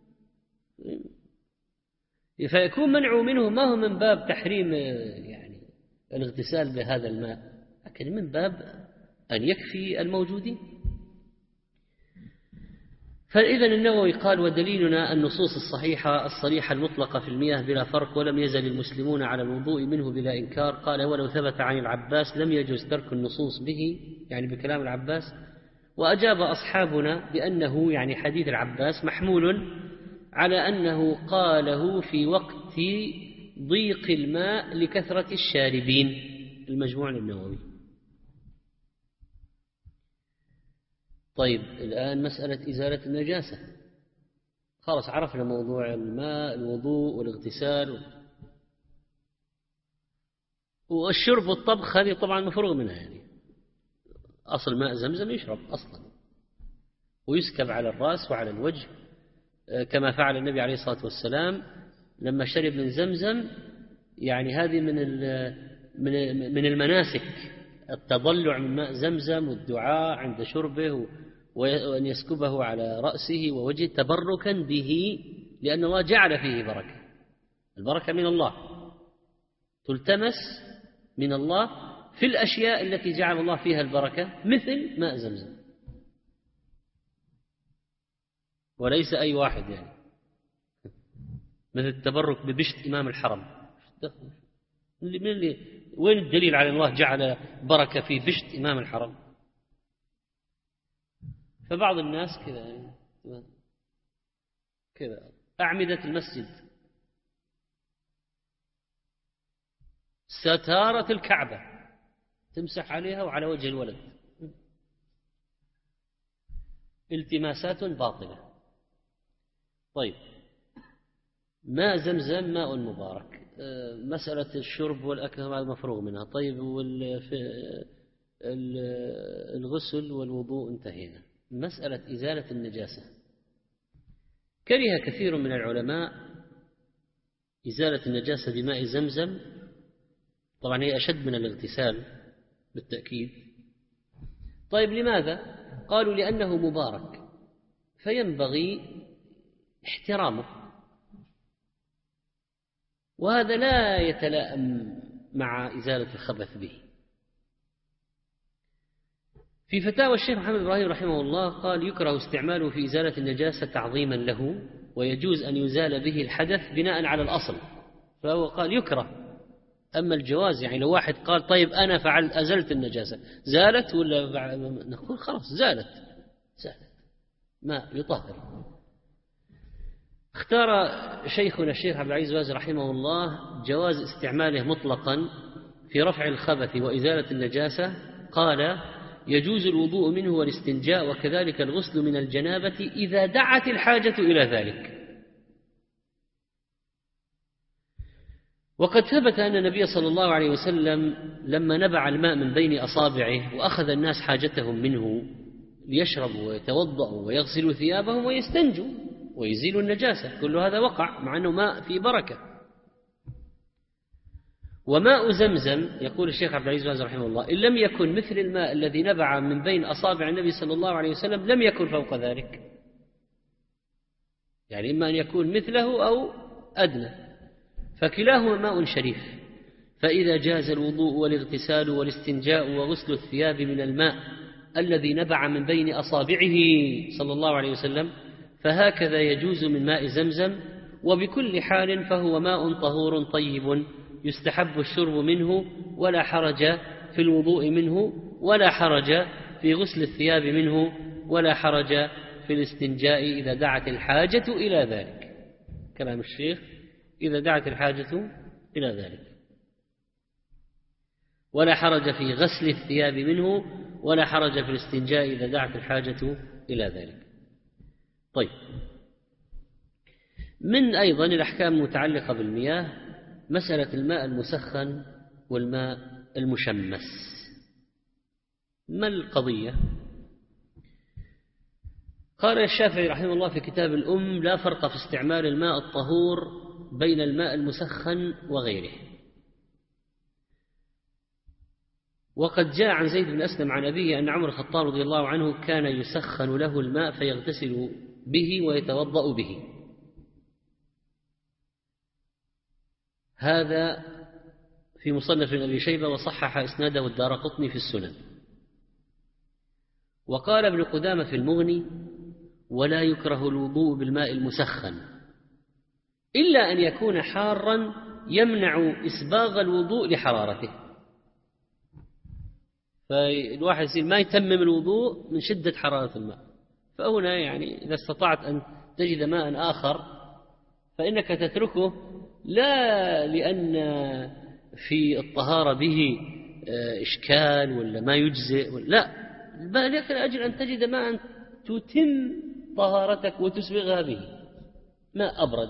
S1: فيكون منعه منه ما هو من باب تحريم يعني الاغتسال بهذا الماء، لكن من باب أن يكفي الموجودين. فإذا النووي قال ودليلنا النصوص الصحيحة الصريحة المطلقة في المياه بلا فرق، ولم يزل المسلمون على الوضوء منه بلا إنكار. قال ولو ثبت عن العباس لم يجوز ترك النصوص به، يعني بكلام العباس. وأجاب أصحابنا بأنه يعني حديث العباس محمول على أنه قاله في وقت ضيق الماء لكثرة الشاربين. المجموع للنووي. طيب الآن مسألة إزالة النجاسة، خلاص عرفنا موضوع الماء الوضوء والاغتسال والشرب والطبخ، هذه طبعا مفروغ منها، يعني أصل ماء زمزم يشرب أصلا ويسكب على الرأس وعلى الوجه كما فعل النبي عليه الصلاة والسلام لما شرب من زمزم. يعني هذه من من المناسك التضلع من ماء زمزم والدعاء عند شربه وأن يسكبه على رأسه ووجهه تبركا به، لأن الله جعل فيه بركة. البركة من الله تلتمس من الله في الأشياء التي جعل الله فيها البركة مثل ماء زمزم، وليس أي واحد يعني مثل التبرك ببشت إمام الحرم. من اللي وين الدليل على الله جعل بركة في بشت إمام الحرم؟ فبعض الناس كذا كذا أعمدة المسجد، ستارة الكعبة تمسح عليها وعلى وجه الولد، التماسات باطلة. طيب ماء زمزم ماء مبارك، مسألة الشرب والأكل هذا مفروغ منها. طيب الغسل والوضوء انتهينا. مسألة إزالة النجاسة، كره كثير من العلماء إزالة النجاسة بماء زمزم. طبعا هي أشد من الاغتسال بالتأكيد. طيب لماذا؟ قالوا لأنه مبارك فينبغي احترامه، وهذا لا يتلائم مع إزالة الخبث به. في فتاوى الشيخ محمد إبراهيم رحمه الله قال يكره استعماله في إزالة النجاسة تعظيما له، ويجوز أن يزال به الحدث بناء على الأصل، فهو قال يكره. أما الجواز يعني لو واحد قال طيب أنا فعلت أزلت النجاسة زالت، ولا نقول خلاص زالت زالت ما يطهر. اختار شيخنا الشيخ عبد العزيز باز رحمه الله جواز استعماله مطلقا في رفع الخبث وإزالة النجاسة. قال يجوز الوضوء منه والاستنجاء وكذلك الغسل من الجنابة إذا دعت الحاجة إلى ذلك. وقد ثبت أن النبي صلى الله عليه وسلم لما نبع الماء من بين أصابعه وأخذ الناس حاجتهم منه ليشربوا ويتوضأوا ويغسلوا ثيابهم ويستنجوا ويزيلوا النجاسة، كل هذا وقع مع أنه ماء فيه بركة. وماء زمزم يقول الشيخ عبد العزيز رحمه الله إن لم يكن مثل الماء الذي نبع من بين أصابع النبي صلى الله عليه وسلم لم يكن فوق ذلك، يعني إما أن يكون مثله أو أدنى، فكلاهما ماء شريف. فإذا جاز الوضوء والاغتسال والاستنجاء وغسل الثياب من الماء الذي نبع من بين أصابعه صلى الله عليه وسلم فهكذا يجوز من ماء زمزم. وبكل حال فهو ماء طهور طيب يستحب الشرب منه، ولا حرج في الوضوء منه، ولا حرج في غسل الثياب منه، ولا حرج في الاستنجاء إذا دعت الحاجة إلى ذلك. كلام الشيخ إذا دعت الحاجة إلى ذلك. ولا حرج في غسل الثياب منه، ولا حرج في الاستنجاء إذا دعت الحاجة إلى ذلك. طيب من أيضا الأحكام المتعلقة بالمياه مسألة الماء المسخن والماء المشمس. ما القضية؟ قال الشافعي رحمه الله في كتاب الأم: لا فرق في استعمال الماء الطهور بين الماء المسخن وغيره. وقد جاء عن زيد بن أسلم عن أبيه أن عمر الخطاب رضي الله عنه كان يسخن له الماء فيغتسل به ويتوضأ به. هذا في مصنف أبي شيبة، وصحح إسناده الدارقطني في السنن. وقال ابن قدامة في المغني: ولا يكره الوضوء بالماء المسخن إلا أن يكون حارا يمنع إسباغ الوضوء لحرارته. فالواحد يصير ما يتمم الوضوء من شدة حرارة الماء. فهنا يعني إذا استطعت أن تجد ماء آخر فإنك تتركه، لا لأن في الطهارة به إشكال ولا ما يجزئ ولا لا، بل لأجل أن تجد ماء تتم طهارتك وتسبغها به، ماء أبرد.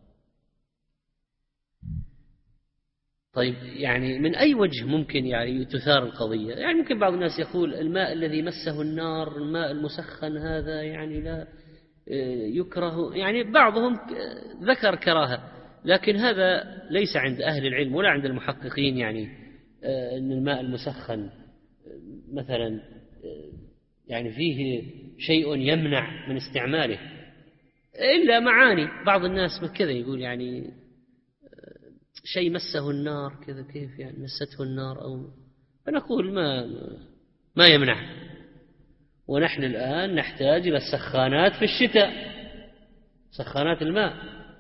S1: طيب يعني من أي وجه ممكن يعني تثار القضية؟ يعني ممكن بعض الناس يقول الماء الذي مسه النار، الماء المسخن، هذا يعني لا يكره، يعني بعضهم ذكر كراهة، لكن هذا ليس عند أهل العلم ولا عند المحققين، يعني أن الماء المسخن مثلا يعني فيه شيء يمنع من استعماله، إلا معاني. بعض الناس كذا يقول يعني شيء مسه النار كذا، كيف يعني مسته النار؟ أو فنقول ما ما يمنع. ونحن الآن نحتاج إلى السخانات في الشتاء، سخانات الماء،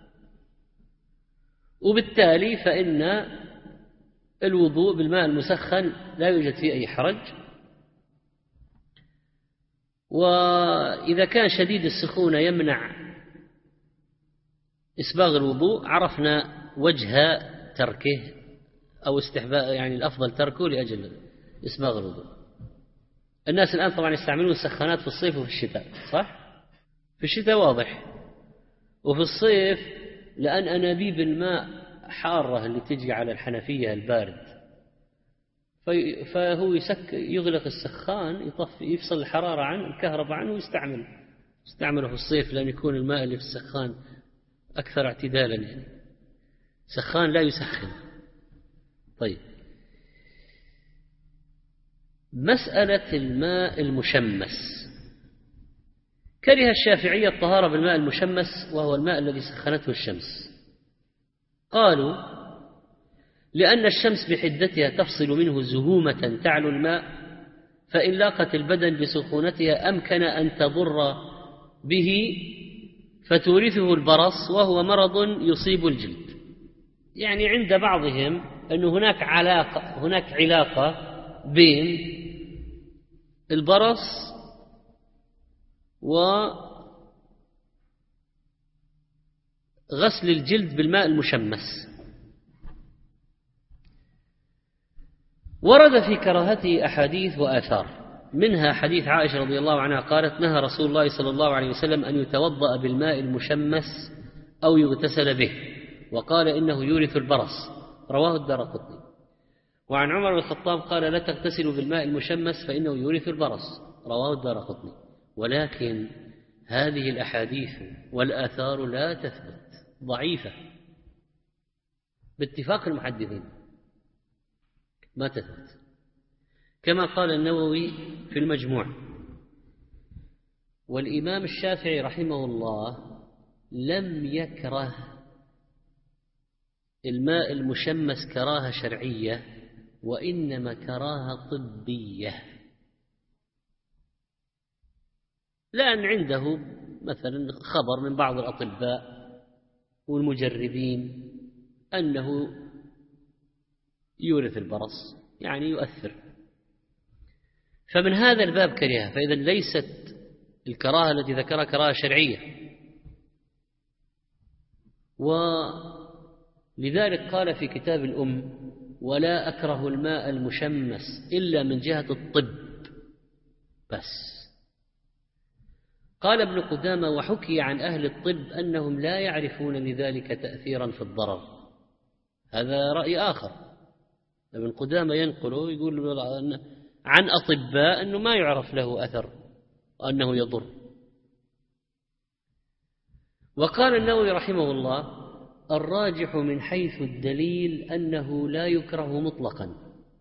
S1: وبالتالي فإن الوضوء بالماء المسخن لا يوجد فيه أي حرج. وإذا كان شديد السخونة يمنع إسباغ الوضوء عرفنا وجه تركه أو استحباب، يعني الأفضل تركه لأجل إسباغ الوضوء. الناس الآن طبعا يستعملون السخانات في الصيف وفي الشتاء، صح؟ في الشتاء واضح، وفي الصيف لأن أنابيب الماء حارة اللي تجي على الحنفية البارد، فهو يسك يغلق السخان، يطفي، يفصل الحرارة عنه، الكهرباء عنه، ويستعمل يستعمله في الصيف، لأن يكون الماء اللي في السخان أكثر اعتدالا، يعني سخان لا يسخن. طيب، مسألة الماء المشمس، كره الشافعية الطهارة بالماء المشمس وهو الماء الذي سخنته الشمس. قالوا لأن الشمس بحدتها تفصل منه زهومة تعلو الماء، فإن لاقت البدن بسخونتها أمكن أن تضر به فتورثه البرص وهو مرض يصيب الجلد. يعني عند بعضهم أن هناك علاقة هناك علاقة بين البرص وغسل الجلد بالماء المشمس. ورد في كراهته أحاديث وآثار، منها حديث عائشة رضي الله عنها قالت: نهى رسول الله صلى الله عليه وسلم أن يتوضأ بالماء المشمس أو يغتسل به، وقال إنه يورث البرص، رواه الدارقطني. وعن عمر بن الخطاب قال: لا تغتسلوا بالماء المشمس فإنه يورث البرص، رواه الدارقطني. ولكن هذه الأحاديث والآثار لا تثبت، ضعيفة باتفاق المحدثين، ما تثبت، كما قال النووي في المجموع. والإمام الشافعي رحمه الله لم يكره الماء المشمس كراهة شرعية، وإنما كراهة طبية، لأن عنده مثلا خبر من بعض الأطباء والمجربين أنه يورث البرص، يعني يؤثر، فمن هذا الباب كرهها. فإذا ليست الكراهة التي ذكرها كراهة شرعية. ولذلك قال في كتاب الأم: ولا أكره الماء المشمس إلا من جهة الطب بس. قال ابن قدامة: وحكي عن أهل الطب أنهم لا يعرفون لذلك تأثيرا في الضرر. هذا رأي آخر، ابن قدامة ينقله يقول عن أطباء أنه ما يعرف له أثر وأنه يضر. وقال النووي رحمه الله: الراجح من حيث الدليل أنه لا يكره مطلقا،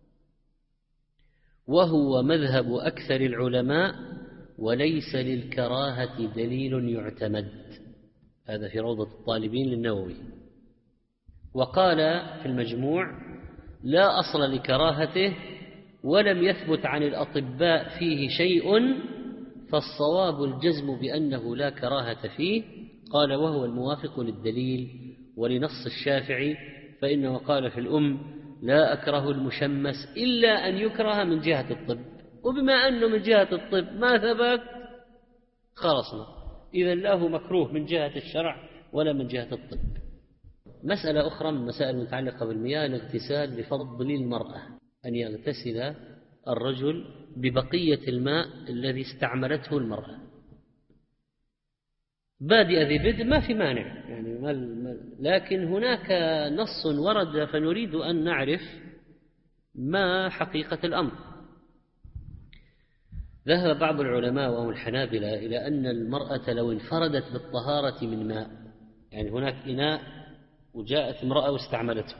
S1: وهو مذهب أكثر العلماء، وليس للكراهة دليل يعتمد. هذا في روضة الطالبين للنووي. وقال في المجموع: لا أصل لكراهته، ولم يثبت عن الأطباء فيه شيء، فالصواب الجزم بأنه لا كراهة فيه. قال: وهو الموافق للدليل ولنص الشافعي، فإنه قال في الأم: لا أكره المشمس إلا أن يكره من جهة الطب. وبما أنه من جهة الطب ما ثبت خلصنا، إذا لا هو مكروه من جهة الشرع ولا من جهة الطب. مسألة أخرى من المسائل المتعلقة بالمياه: الاغتسال بفضل المرأة، أن يغتسل الرجل ببقية الماء الذي استعملته المرأة. بادئ ذي بدء ما في مانع يعني، لكن هناك نص ورد فنريد أن نعرف ما حقيقة الأمر. ذهب بعض العلماء وهم الحنابلة إلى أن المرأة لو انفردت بالطهارة من ماء، يعني هناك إناء وجاءت امرأة واستعملته،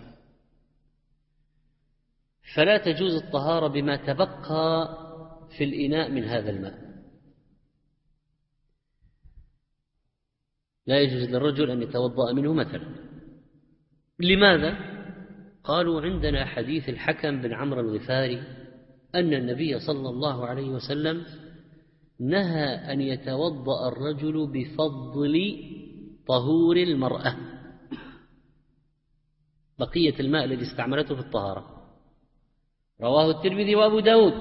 S1: فلا تجوز الطهارة بما تبقى في الإناء من هذا الماء. لا يجوز للرجل أن يتوضأ منه مثلا. لماذا؟ قالوا: عندنا حديث الحكم بن عمرو الغفاري أن النبي صلى الله عليه وسلم نهى أن يتوضأ الرجل بفضل طهور المرأة، بقية الماء الذي استعملته في الطهارة. رواه الترمذي وأبو داود.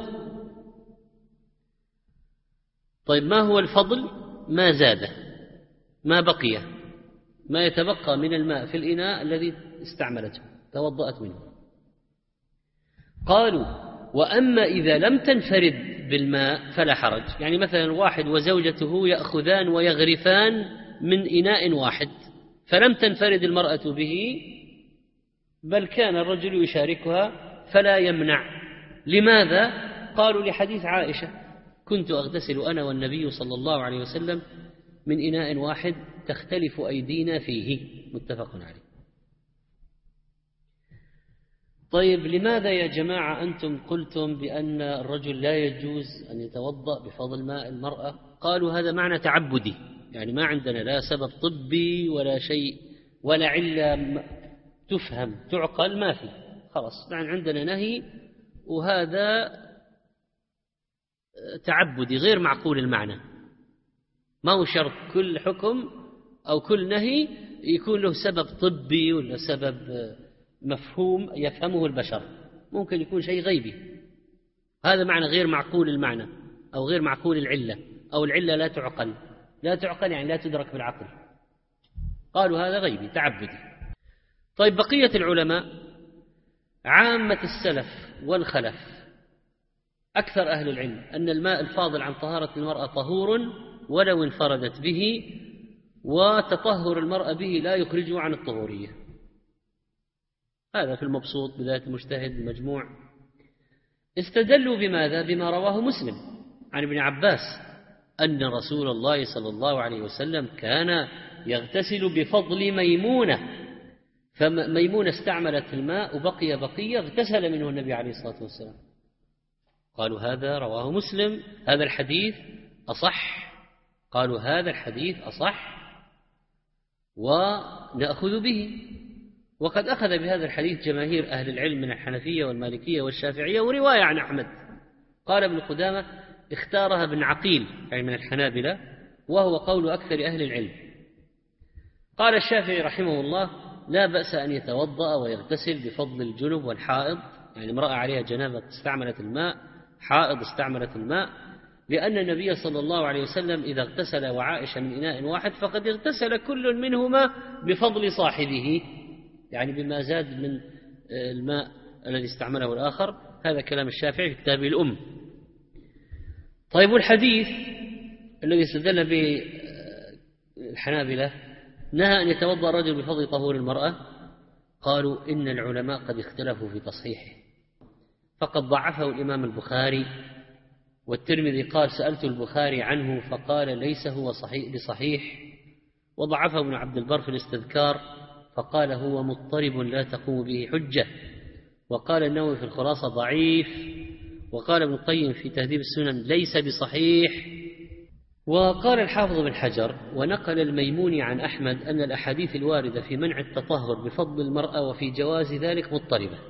S1: طيب ما هو الفضل؟ ما زاد، ما بقي، ما يتبقى من الماء في الإناء الذي استعملته توضأت منه. قالوا: وأما إذا لم تنفرد بالماء فلا حرج. يعني مثلا واحد وزوجته يأخذان ويغرفان من إناء واحد، فلم تنفرد المرأة به بل كان الرجل يشاركها، فلا يمنع. لماذا؟ قالوا: لحديث عائشة: كنت أغتسل أنا والنبي صلى الله عليه وسلم من إناء واحد تختلف أيدينا فيه، متفق عليه. طيب لماذا يا جماعة أنتم قلتم بأن الرجل لا يجوز أن يتوضأ بفضل ماء المرأة؟ قالوا: هذا معنى تعبدي، يعني ما عندنا لا سبب طبي ولا شيء ولا علة تفهم تعقل، ما في، خلاص يعني عندنا نهي، وهذا تعبدي غير معقول المعنى. ما هو شرط كل حكم أو كل نهي يكون له سبب طبي ولا سبب مفهوم يفهمه البشر، ممكن يكون شيء غيبي. هذا معنى غير معقول المعنى أو غير معقول العلة، أو العلة لا تعقل. لا تعقل يعني لا تدرك بالعقل. قالوا هذا غيبي تعبدي. طيب بقية العلماء عامة السلف والخلف أكثر أهل العلم أن الماء الفاضل عن طهارة المرأة طهور ولو انفردت به، وتطهر المرأة به لا يخرجه عن الطهورية. هذا في المبسوط بداية المجتهد المجموع. استدلوا بماذا؟ بما رواه مسلم عن ابن عباس أن رسول الله صلى الله عليه وسلم كان يغتسل بفضل ميمونة، فميمونة استعملت الماء وبقي بقية اغتسل منه النبي عليه الصلاة والسلام. قالوا هذا رواه مسلم، هذا الحديث أصح. قالوا هذا الحديث أصح ونأخذ به. وقد أخذ بهذا الحديث جماهير أهل العلم من الحنفية والمالكية والشافعية، ورواية عن أحمد. قال ابن قدامة: اختارها ابن عقيل يعني من الحنابلة، وهو قول أكثر أهل العلم. قال الشافعي رحمه الله: لا بأس أن يتوضأ ويغتسل بفضل الجنب والحائض، يعني امرأة عليها جنابة استعملت الماء، حائض استعملت الماء، لأن النبي صلى الله عليه وسلم إذا اغتسل وعائشة من إناء واحد فقد اغتسل كل منهما بفضل صاحبه، يعني بما زاد من الماء الذي استعمله الآخر. هذا كلام الشافعي في كتابه الأم. طيب الحديث الذي استدل به الحنابلة نهى أن يتوضأ الرجل بفضل طهور المرأة، قالوا إن العلماء قد اختلفوا في تصحيحه، فقد ضعفه الإمام البخاري، والترمذي قال سألت البخاري عنه فقال ليس هو صحيح بصحيح، وضعفه ابن عبد البر في الاستذكار فقال هو مضطرب لا تقوم به حجة، وقال النووي في الخلاصة ضعيف، وقال ابن القيم في تهذيب السنن ليس بصحيح. وقال الحافظ بن حجر ونقل الميموني عن أحمد أن الأحاديث الواردة في منع التطهر بفضل المرأة وفي جواز ذلك مضطربة.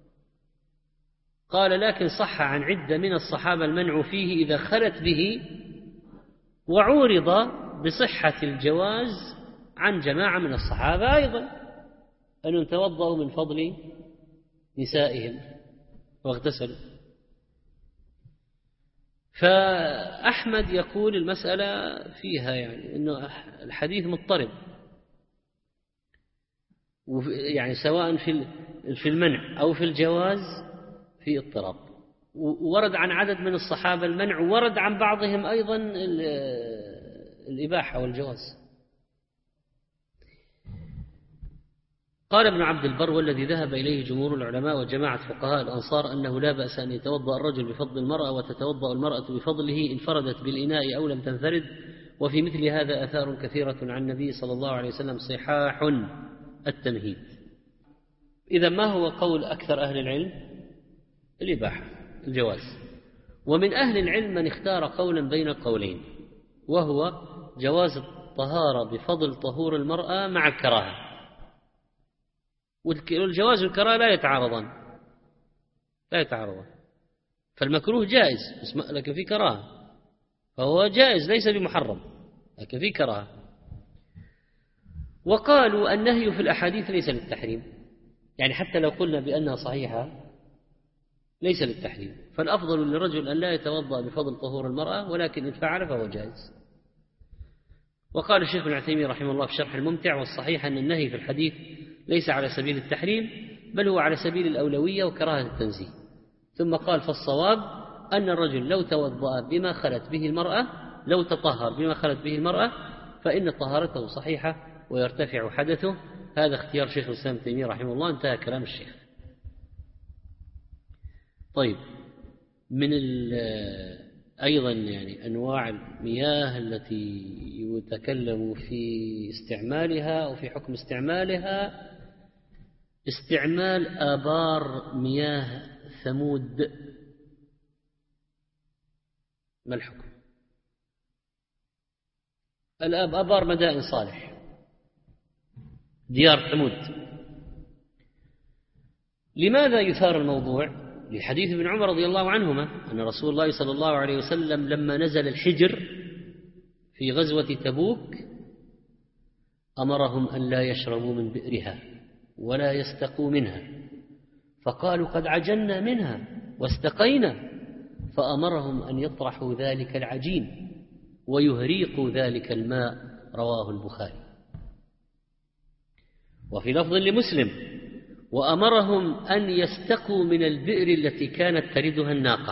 S1: قال لكن صح عن عدة من الصحابة المنع فيه إذا خلت به، وعورض بصحة الجواز عن جماعة من الصحابة أيضا أنهم توضأوا من فضل نسائهم واغتسلوا. فأحمد يقول المسألة فيها يعني أنه الحديث مضطرب، يعني سواء في المنع أو في الجواز في اضطراب، ورد عن عدد من الصحابة المنع، ورد عن بعضهم أيضا الإباحة والجواز. قال ابن عبد البر والذي ذهب إليه جمهور العلماء وجماعة فقهاء الأنصار أنه لا بأس أن يتوضأ الرجل بفضل المرأة وتتوضأ المرأة بفضله انفردت بالإناء أو لم تنفرد، وفي مثل هذا آثار كثيرة عن النبي صلى الله عليه وسلم صحاح التمهيد. إذا ما هو قول أكثر أهل العلم؟ الإباحة، الجواز. ومن أهل العلم من اختار قولا بين القولين، وهو جواز الطهارة بفضل طهور المرأة مع الكراهة. والجواز والكراهة لا يتعارضان لا يتعارضان فالمكروه جائز لكن في كراهة، فهو جائز ليس بمحرم لكن في كراهة. وقالوا النهي في الأحاديث ليس للتحريم، يعني حتى لو قلنا بأنها صحيحة ليس للتحريم، فالأفضل للرجل أن لا يتوضأ بفضل طهور المرأة، ولكن إن فعل فهو جائز. وقال الشيخ ابن عثيمين رحمه الله في شرح الممتع والصحيح أن النهي في الحديث ليس على سبيل التحريم بل هو على سبيل الأولوية وكراهة التنزيه. ثم قال فالصواب أن الرجل لو توضأ بما خلت به المرأة لو تطهر بما خلت به المرأة فإن طهارته صحيحة ويرتفع حدثه. هذا اختيار شيخ الإسلام ابن تيمية رحمه الله. انتهى كلام الشيخ. طيب، من أيضا يعني أنواع المياه التي يتكلم في استعمالها أو في حكم استعمالها استعمال آبار مياه ثمود. ما الحكم؟ الآب آبار مدائن صالح ديار ثمود. لماذا يثار الموضوع؟ لحديث ابن عمر رضي الله عنهما أن رسول الله صلى الله عليه وسلم لما نزل الحجر في غزوة تبوك أمرهم أن لا يشربوا من بئرها ولا يستقوا منها، فقالوا قد عجلنا منها واستقينا، فأمرهم أن يطرحوا ذلك العجين ويهريقوا ذلك الماء. رواه البخاري. وفي لفظ لمسلم وأمرهم أن يستقوا من البئر التي كانت تردها الناقة.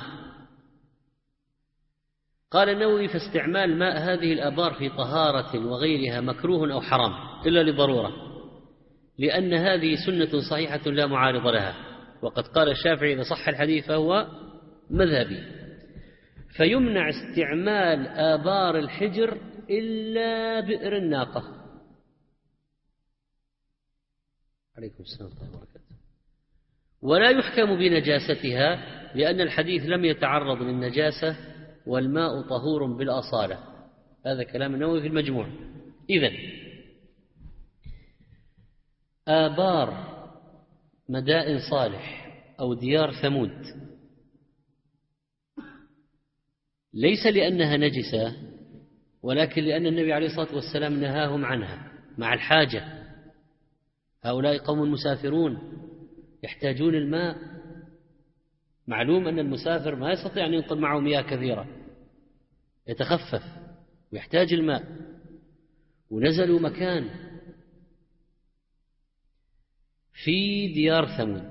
S1: قال النووي فاستعمال ماء هذه الآبار في طهارة وغيرها مكروه أو حرام إلا لضرورة، لأن هذه سنة صحيحة لا معارض لها، وقد قال الشافعي إذا صح الحديث فهو مذهبي. فيمنع استعمال آبار الحجر إلا بئر الناقة. عليكم السلام ورحمة الله وبركاته. ولا يحكم بنجاستها لأن الحديث لم يتعرض للنجاسة والماء طهور بالأصالة. هذا كلام النووي في المجموع. إذن آبار مدائن صالح أو ديار ثمود ليس لأنها نجسة، ولكن لأن النبي عليه الصلاة والسلام نهاهم عنها مع الحاجة. هؤلاء قوم مسافرون يحتاجون الماء. معلوم أن المسافر ما يستطيع أن ينقل معه مياه كثيرة، يتخفف ويحتاج الماء، ونزلوا مكان في ديار ثمود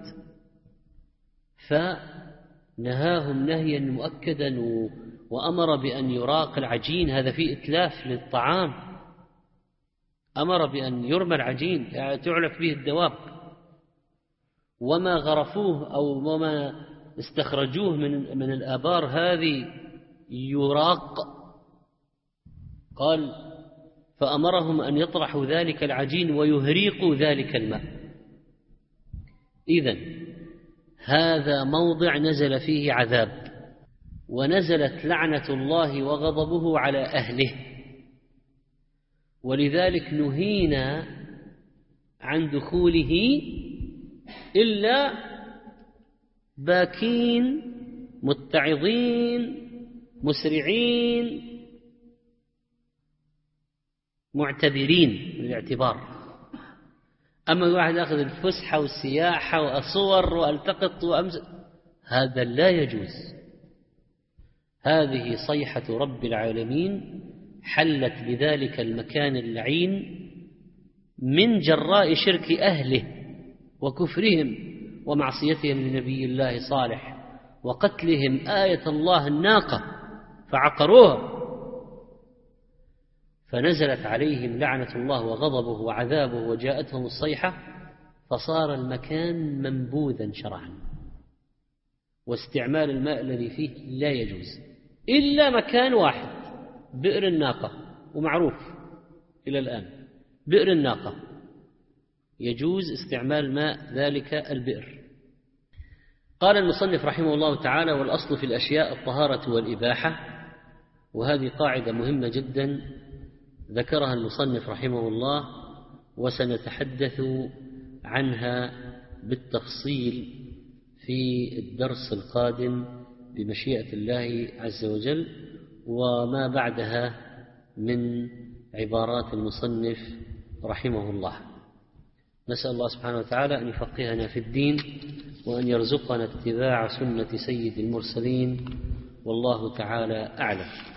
S1: فنهاهم نهيا مؤكدا وأمر بأن يراق العجين. هذا فيه إتلاف للطعام. أمر بأن يرمى العجين يعني تعلف به الدواب، وما غرفوه أو وما استخرجوه من من الآبار هذه يراق، قال فأمرهم أن يطرحوا ذلك العجين ويهريقوا ذلك الماء. إذن هذا موضع نزل فيه عذاب، ونزلت لعنة الله وغضبه على أهله، ولذلك نهينا عن دخوله إلا باكين متعظين مسرعين معتبرين للاعتبار. أما الواحد أخذ الفسحة والسياحة وأصور وألتقط وأمس، هذا لا يجوز. هذه صيحة رب العالمين حلت بذلك المكان اللعين من جراء شرك أهله وكفرهم ومعصيتهم لنبي الله صالح وقتلهم آية الله الناقة فعقروها، فنزلت عليهم لعنة الله وغضبه وعذابه وجاءتهم الصيحة، فصار المكان منبوذا شرعا، واستعمال الماء الذي فيه لا يجوز إلا مكان واحد، بئر الناقة، ومعروف إلى الآن بئر الناقة يجوز استعمال ماء ذلك البئر. قال المصنف رحمه الله تعالى: والأصل في الأشياء الطهارة والإباحة. وهذه قاعدة مهمة جدا ذكرها المصنف رحمه الله، وسنتحدث عنها بالتفصيل في الدرس القادم بمشيئة الله عز وجل، وما بعدها من عبارات المصنف رحمه الله. نسأل الله سبحانه وتعالى أن يفقهنا في الدين، وأن يرزقنا اتباع سنة سيد المرسلين، والله تعالى أعلم.